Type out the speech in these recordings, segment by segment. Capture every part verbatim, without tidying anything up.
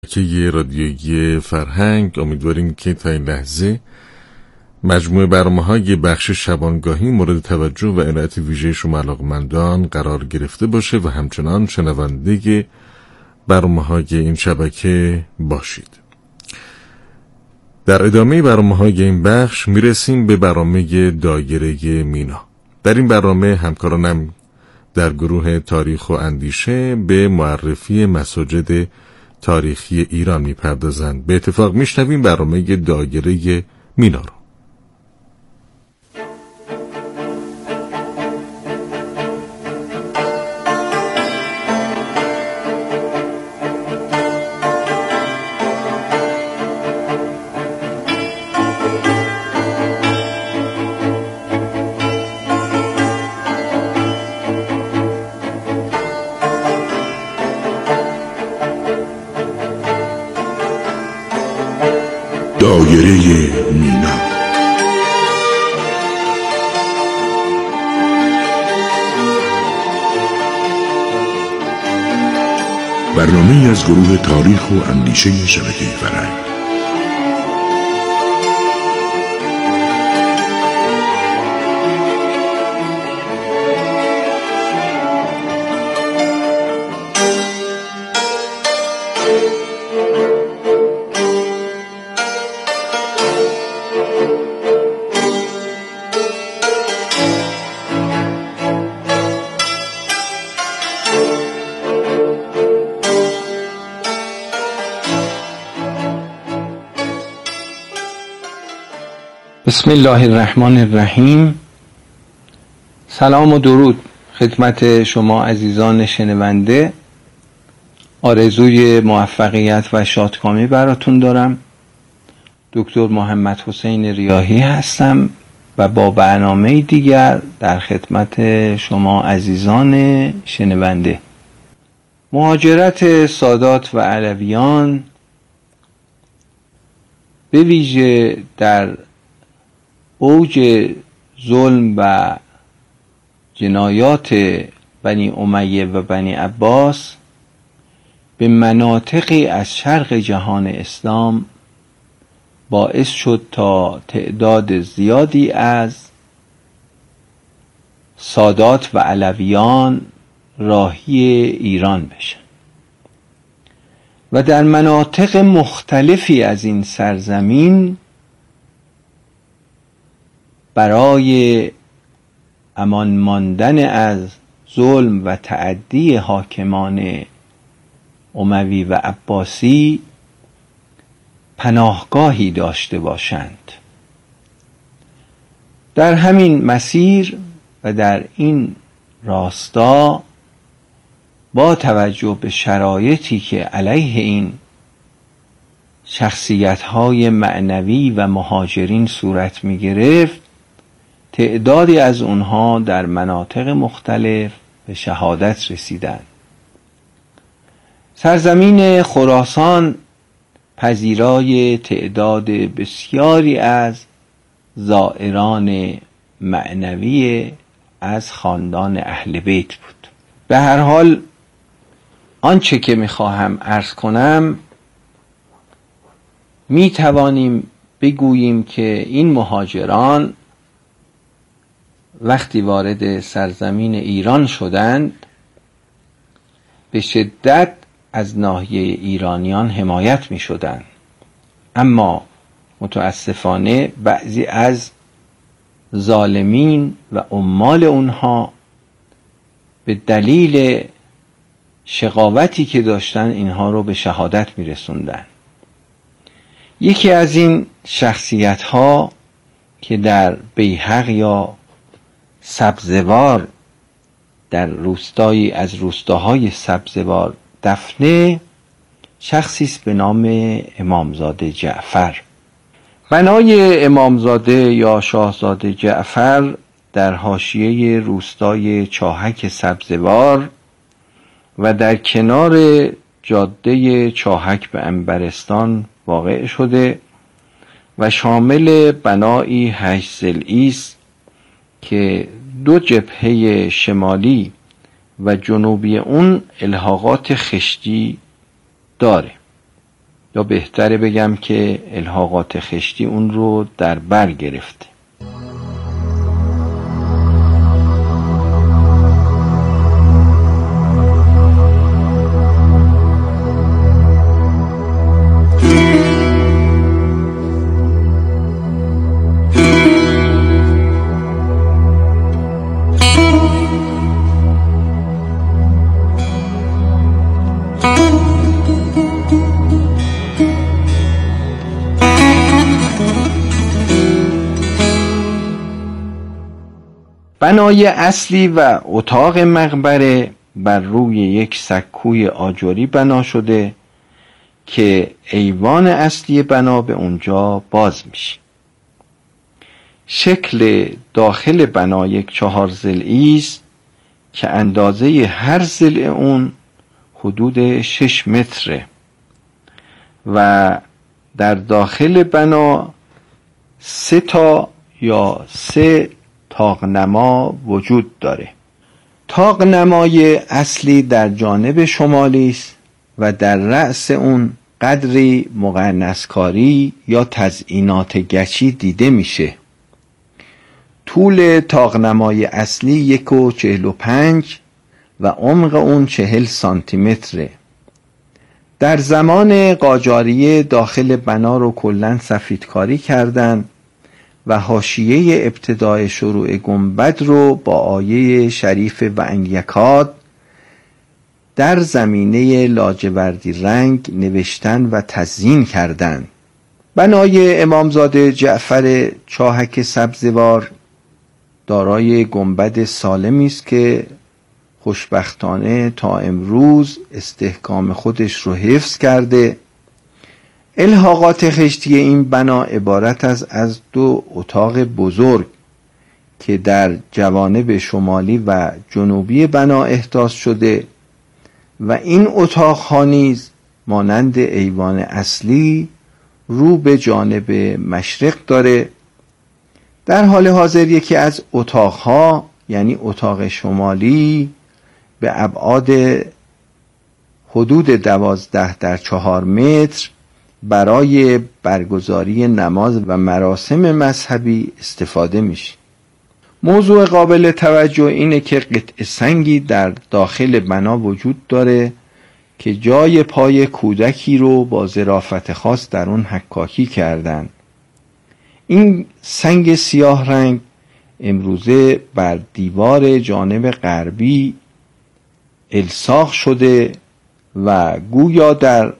که یه رادیویی فرهنگ. امیدواریم که تا این لحظه مجموعه برنامه‌های بخش شبانگاهی مورد توجه و عنایت ویژه شما علاقه‌مندان قرار گرفته باشه و همچنان شنونده برنامه‌های این شبکه باشید. در ادامه برنامه‌های این بخش میرسیم به برنامه دایره مینا. در این برنامه همکارانم در گروه تاریخ و اندیشه به معرفی مساجد تاریخی ایران میپردازند. به اتفاق میشنویم برنامه دایره مینا رو. دایره مینا. برنامه از گروه تاریخ و اندیشه شبکه فرهنگ. بسم الله الرحمن الرحیم. سلام و درود خدمت شما عزیزان شنونده. آرزوی موفقیت و شادکامی براتون دارم. دکتر محمد حسین ریاحی هستم و با برنامه دیگر در خدمت شما عزیزان شنونده. مهاجرت سادات و علویان به ویژه در اوج ظلم و جنایات بنی امیه و بنی عباس به مناطقی از شرق جهان اسلام باعث شد تا تعداد زیادی از سادات و علویان راهی ایران بشن و در مناطق مختلفی از این سرزمین برای امان ماندن از ظلم و تعدی حاکمان اموی و عباسی پناهگاهی داشته باشند. در همین مسیر و در این راستا با توجه به شرایطی که علیه این شخصیت‌های معنوی و مهاجرین صورت می گرفت، تعدادی از اونها در مناطق مختلف به شهادت رسیدند. سرزمین خراسان پذیرای تعداد بسیاری از زائران معنوی از خاندان اهل بیت بود. به هر حال آنچه که میخواهم عرض کنم، می توانیم بگوییم که این مهاجران وقتی وارد سرزمین ایران شدند به شدت از ناحیه ایرانیان حمایت می شدند، اما متاسفانه بعضی از ظالمین و عمال اونها به دلیل شقاوتی که داشتن اینها رو به شهادت می رسوندن. یکی از این شخصیت ها که در بیهق یا سبزوار در روستایی از روستاهای سبزوار دفنه، شخصی است به نام امامزاده جعفر. بنای امامزاده یا شاهزاده جعفر در حاشیه روستای چاهک سبزوار و در کنار جاده چاهک به عنبرستان واقع شده و شامل بنایی هشت ضلعی است که دو جبهه شمالی و جنوبی اون الحاقات خشتی داره. یا بهتره بگم که الحاقات خشتی اون رو در بر گرفته. بنای اصلی و اتاق مقبره بر روی یک سکوی آجری بنا شده که ایوان اصلی بنا به اونجا باز میشه. شکل داخل بنا یک چهار ضلعی است که اندازه هر ضلع اون حدود شش متره و در داخل بنا سه تا یا سه طاق‌نما وجود داره. طاق‌نمای اصلی در جانب شمالی است و در رأس اون قدری مقرنسکاری یا تزئینات گچی دیده میشه. طول طاق‌نمای اصلی یک و چهل و پنج و عمق اون چهل سانتی متره. در زمان قاجاریه داخل بنا رو کلاً سفیدکاری کردن و حاشیه ابتدای شروع گنبد رو با آیه شریف و انیکاد در زمینه لاجوردی رنگ نوشتن و تزیین کردند. بنای امامزاده جعفر چاهک سبزوار دارای گنبد سالمی است که خوشبختانه تا امروز استحکام خودش رو حفظ کرده. الحاقات خشتی این بنا عبارت است از دو اتاق بزرگ که در جوانب شمالی و جنوبی بنا احداث شده و این اتاق‌ها نیز مانند ایوان اصلی رو به جانب مشرق داره. در حال حاضر یکی از اتاق‌ها یعنی اتاق شمالی به ابعاد حدود دوازده در چهار متر برای برگزاری نماز و مراسم مذهبی استفاده میشه. موضوع قابل توجه اینه که قطع سنگی در داخل بنا وجود داره که جای پای کودکی رو با ظرافت خاص در اون حکاکی کردن. این سنگ سیاه رنگ امروزه بر دیوار جانب غربی الصاق شده و گویا در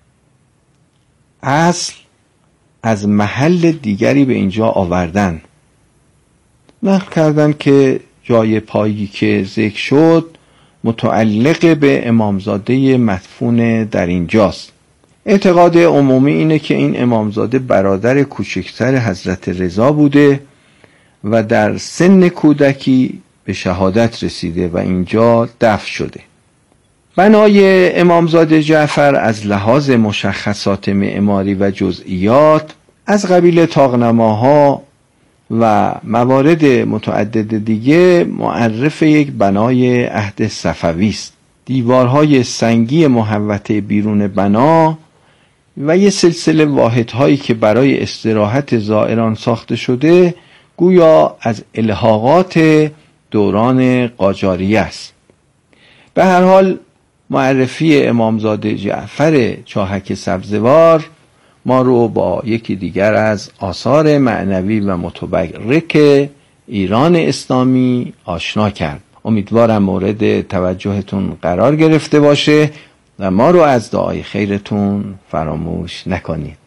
اصل از محل دیگری به اینجا آوردن. نقل کردن که جای پایی که ذکر شد متعلق به امامزاده مدفون در اینجاست. اعتقاد عمومی اینه که این امامزاده برادر کوچکتر حضرت رضا بوده و در سن کودکی به شهادت رسیده و اینجا دفن شده. بنای امامزاده جعفر از لحاظ مشخصات معماری و جزئیات از قبیل طاق‌نماها و موارد متعدد دیگه معرف یک بنای عهد صفوی است. دیوارهای سنگی محوطه بیرون بنا و یه سلسله واحدهایی که برای استراحت زائران ساخته شده گویا از الحاقات دوران قاجاریه است. به هر حال معرفی امامزاده جعفر چاهک سبزوار ما رو با یکی دیگر از آثار معنوی و متبرک ایران اسلامی آشنا کرد. امیدوارم مورد توجهتون قرار گرفته باشه و ما رو از دعای خیرتون فراموش نکنید.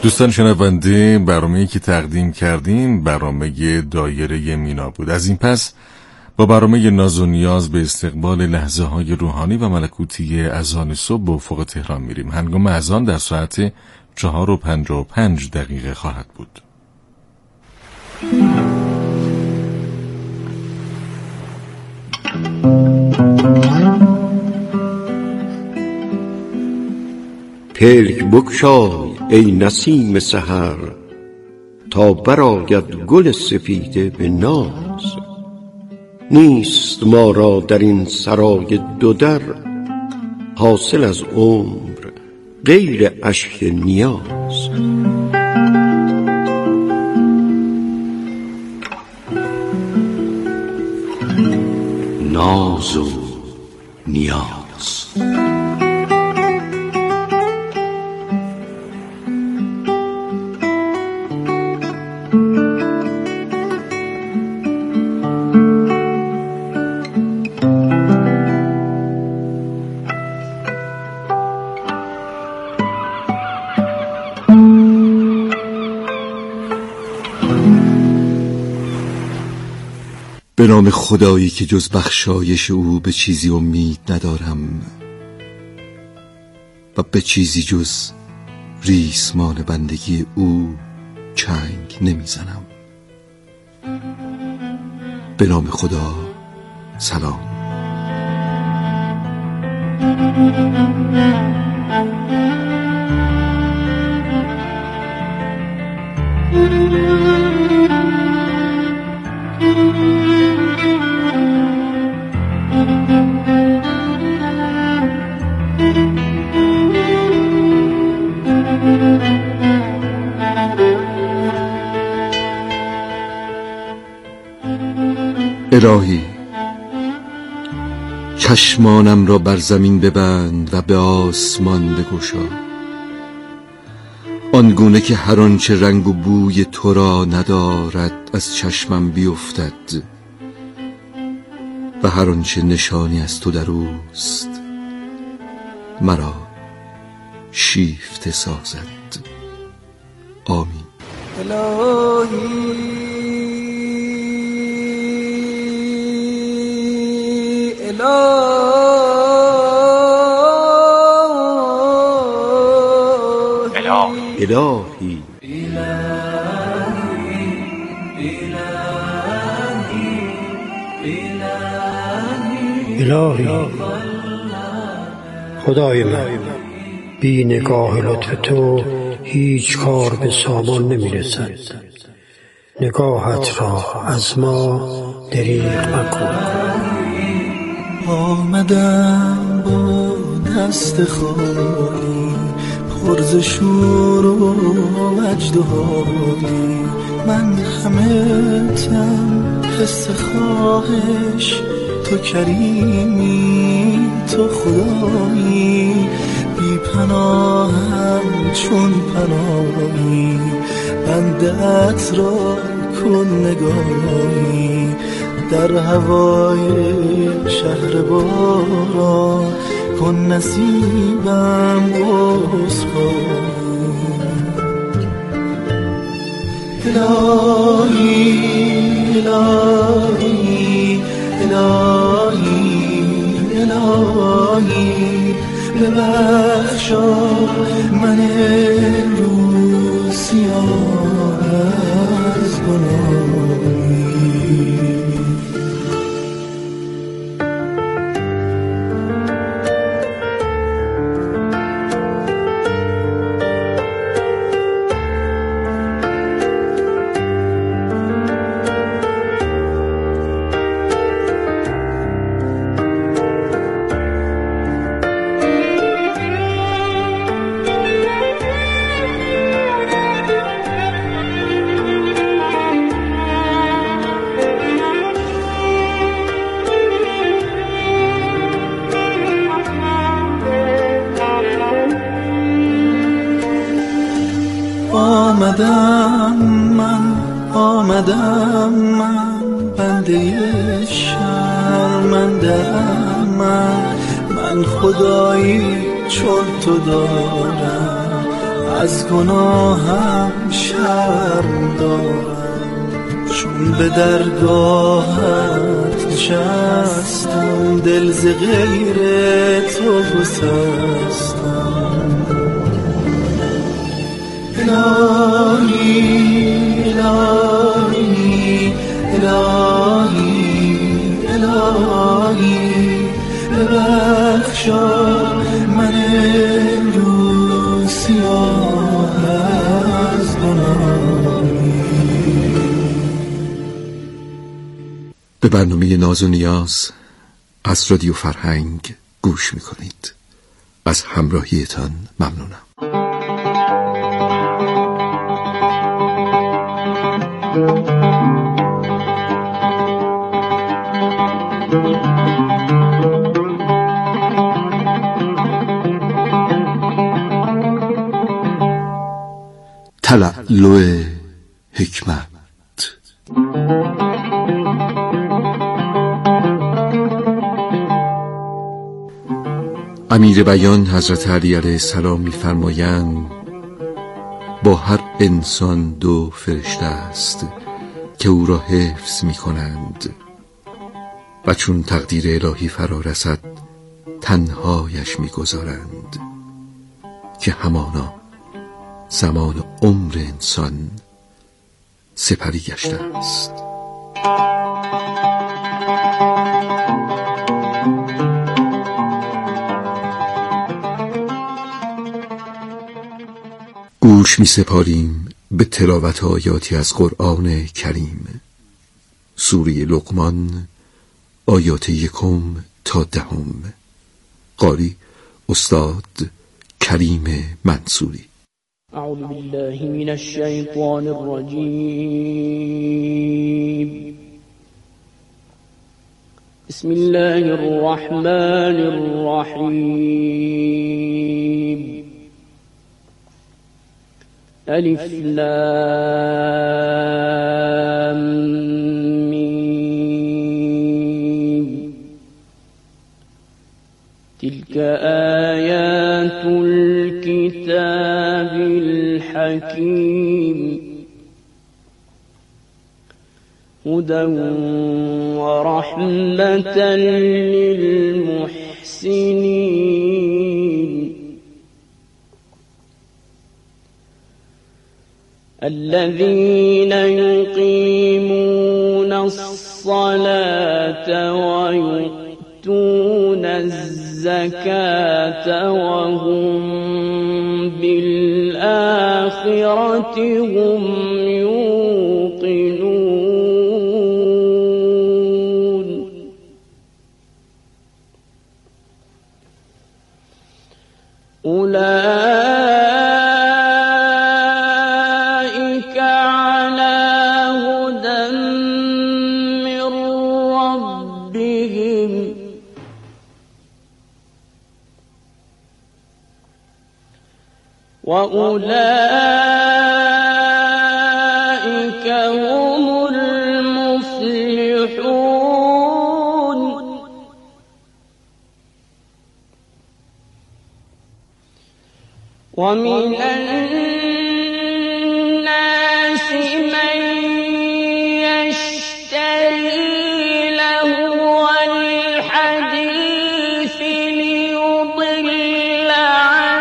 دوستان شنونده، برنامه‌ای که تقدیم کردیم برنامه دایره مینا بود. از این پس با برنامه ناز و نیاز به استقبال لحظه های روحانی و ملکوتی اذان صبح به افق تهران میریم. هنگام اذان در ساعت چهار و پنجاه و پنج دقیقه خواهد بود. پلک بگشای ای نسیم سحر، تا برآید گل سپیده به ناز. نیست ما را در این سرای دو در، حاصل از عمر غیر اشک نیاز. ناز و نیاز. به نام خدایی که جز بخشایش او به چیزی امید ندارم و به چیزی جز ریسمان بندگی او چنگ نمیزنم. به نام خدا، سلام. الهی، چشمانم را بر زمین ببند و به آسمان بگشا، آنگونه که هر آنچه رنگ و بوی تو را ندارد از چشمم بیفتد و هر آنچه نشانی از تو در اوست مرا شیفته سازد. آمین. الهی الهی الهی خدای من، بی نگاه لطف تو هیچ کار به سامان نمیرسد. نگاهت را از ما دریغ مکن. آمدم با دست خالی، پر ز شور و وجد و حالی. من همه تن حس خواهش، تو کریمی، تو خدایی. بی پناهم چون پناهی، بنده‌ات را کن نگاهی. در هوای شهر باران کن نصیبم عذرخواهی. الهی الهی الهی الهی ببخشا من امروز سیاه از گناهی. آمدم من آمدم من بنده شرمنده‌ام من. من خدایی چون تو دارم، از گناهم شرم دارم، چون به درگاهت نشستم دل ز غیر تو گسستم. الهی الهی الهی الهی ببخشا من امروز سیاه از گناهی. به برنامه ناز و نیاز از رادیو فرهنگ گوش میکنید. از همراهیتان ممنونم. تلالو حکمت. امیر بیان حضرت علی علیه السلام می‌فرمایند با هر انسان دو فرشته است که او را حفظ می‌کنند و چون تقدیر الهی فرا رسد تنهایش می‌گذارند که همانا زمان عمر انسان سپری گشته است. گوش می سپاریم به تلاوت آیاتی از قرآن کریم. سوره لقمان آیات یکم تا دهم. قاری استاد کریم منصوری. اعوذ بالله من الشیطان الرجیم. بسم الله الرحمن الرحیم. الف لام میم. تلك آیات الكتاب الحكيم هدى ورحمة للمحسنين الذين يقيمون الصلاة ويؤتون الزكاة وهم بالآخرة هم يوقنون أولئك على هدى من ربهم وأولئك هم المفلحون ومن الناس من يشتري لهو الحديث ليضل عن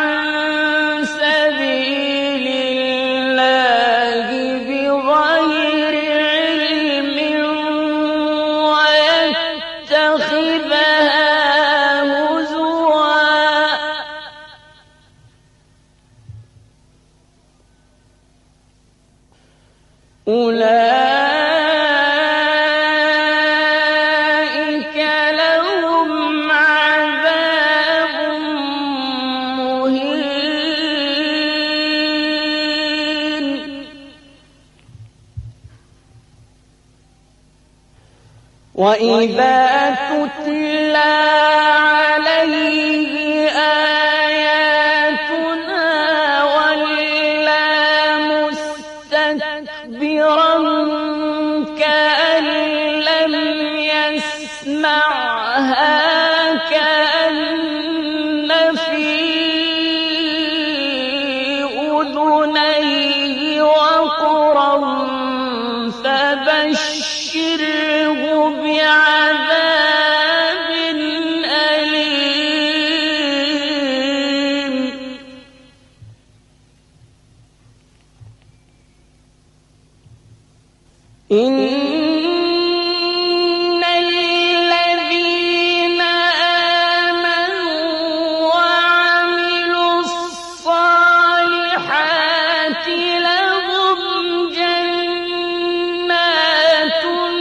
سبيل الله بغير علم ويتخذها هزوا أولئك لهم عذاب مهين وإذا تتلى عليه آياتنا ولى مستكبرا كأن لم يسمعها كأن في أذنيه فبشره بعذاب أليم إن الذين آمنوا وعملوا الصالحات لهم جنات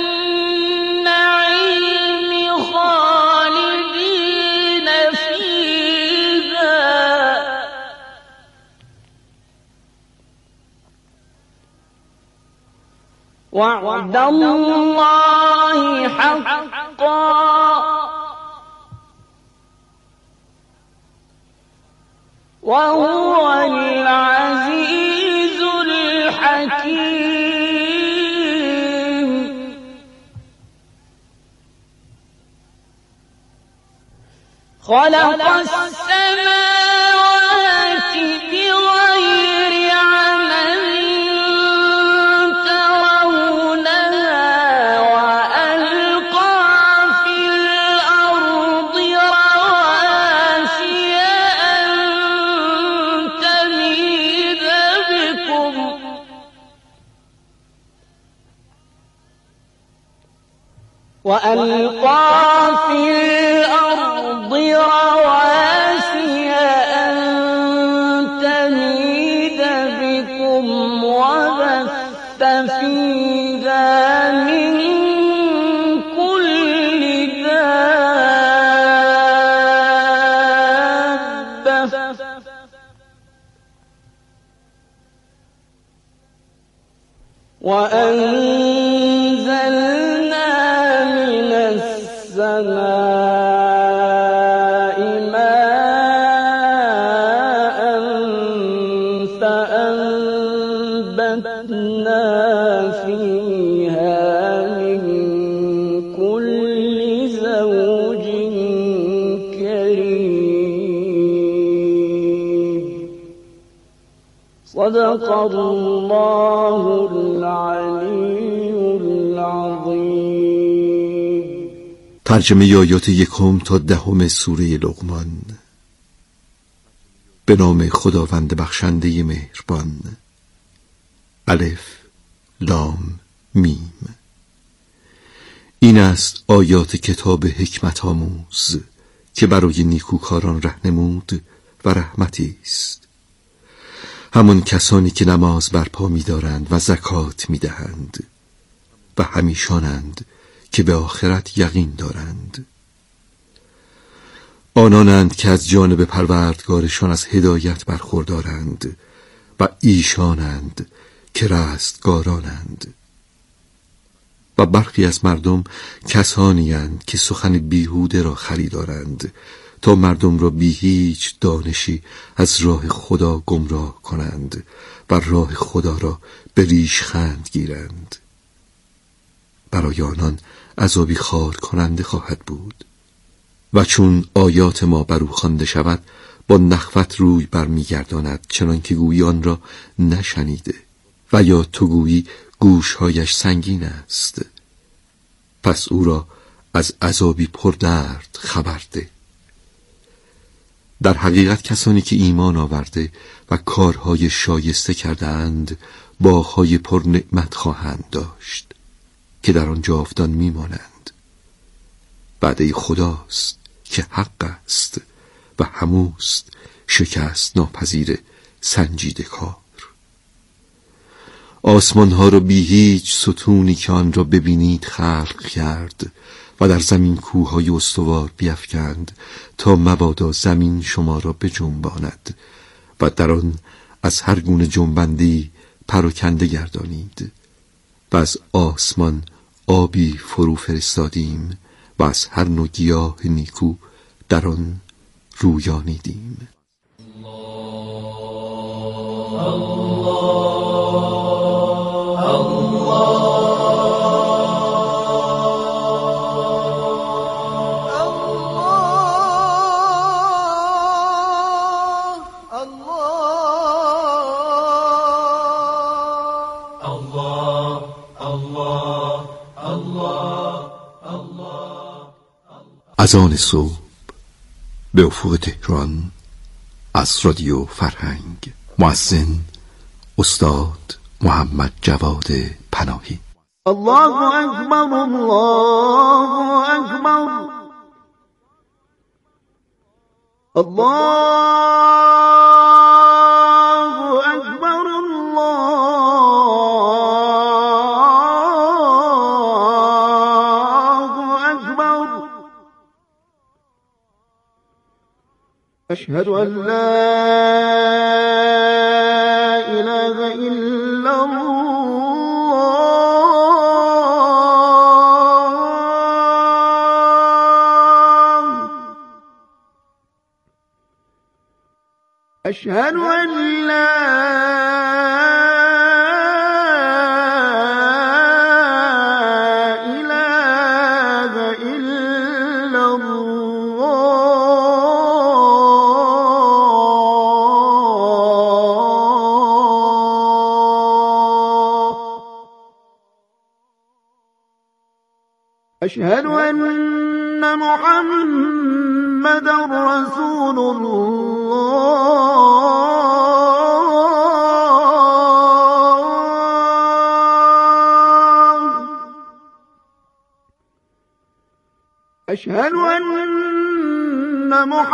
النعيم خالدين فيها وعد الله حقا وهو العزيز الحكيم خلق السماوات بغير عمد ترونها وألقى في الأرض رواسي أن تميد بكم وألقى في الأرض رواسي أن تميد بكم وبث فيها من كل دابة وأنزلنا من السماء ماء فأنبتنا فيها من كل زوج كريم صدق الله العلي العظيم. ترجمه آیات یکم تا دهم سوره لقمان. به نام خداوند بخشنده مهربان. الف لام میم. این است آیات کتاب حکمت آموز که برای نیکوکاران رهنمود و رحمتی است. همون کسانی که نماز برپا می دارند و زکات می دهند و همیشانند که به آخرت یقین دارند. آنانند که از جانب پروردگارشان از هدایت برخوردارند و ایشانند که رستگارانند. و برخی از مردم کسانی اند که سخن بیهوده را خریدارند تا مردم را بی هیچ دانشی از راه خدا گمراه کنند و راه خدا را به ریشخند گیرند. برای آنان عذابی خار کننده خواهد بود. و چون آیات ما بر او خوانده شود با نخوت روی برمیگرداند، چنان که گویی آن را نشنیده و یا تو گویی گوشهایش سنگین است. پس او را از عذابی پردرد خبر ده. در حقیقت کسانی که ایمان آورده و کارهای شایسته کرده اند باغ‌های پر نعمت خواهند داشت که در آن جاودان میمانند. وعده خداست که حق است و هموست شکست ناپذیر سنجیده کار. آسمان ها را بی هیچ ستونی که آن را ببینید خلق کرد و در زمین کوههای استوار بیفکند تا مبادا زمین شما را بجنباند و در آن از هر گونه جنبندی پراکنده گردانید و از آسمان آبی فرو فرستادیم و از هر نوع گیاه نیکو در آن رویانیدیم. الله از آن صبح به افق تهران از رادیو فرهنگ. مؤذن استاد محمد جواد پناهی. الله اکبر، الله اکبر، الله اکبر، الله اکبر. اشهد ان لا اله الا الله، اشهد ان لا اله الا الله، اشهد ان محمدا رسول الله، اشهد ان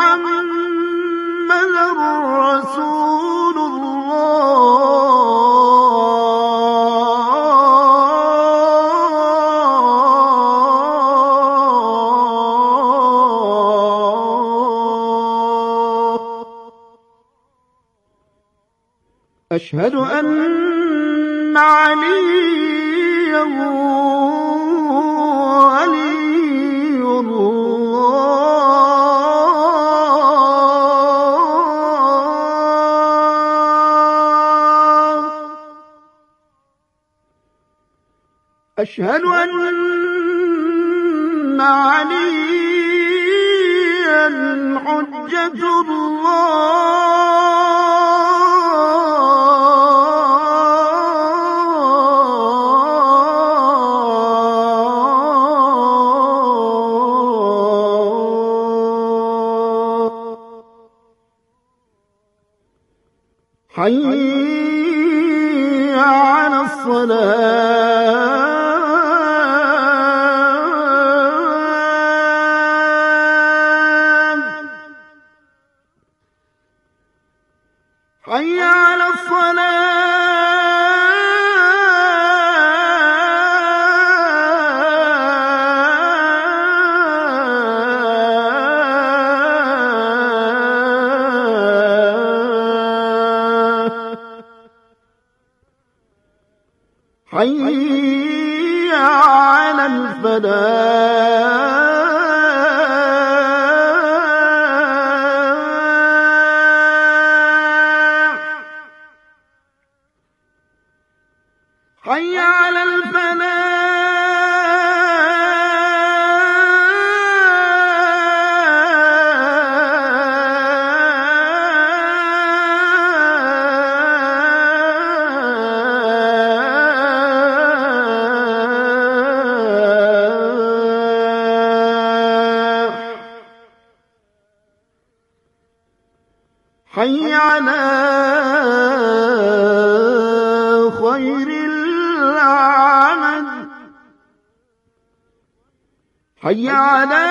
محمدا رسول الله، اشهد ان عليا ولي الله، اشهد ان عليا حجة الله. حي على الصلاة، حي على الصلاة، حي على الفلاح، حي على الفلاح، حي على خير العمل، حي على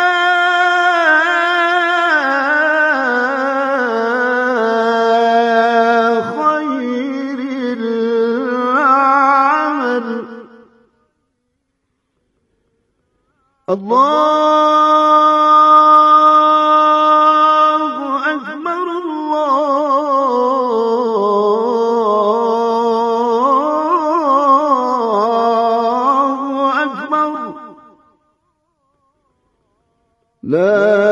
خير العمل. الله أكبر، الله أكبر، لا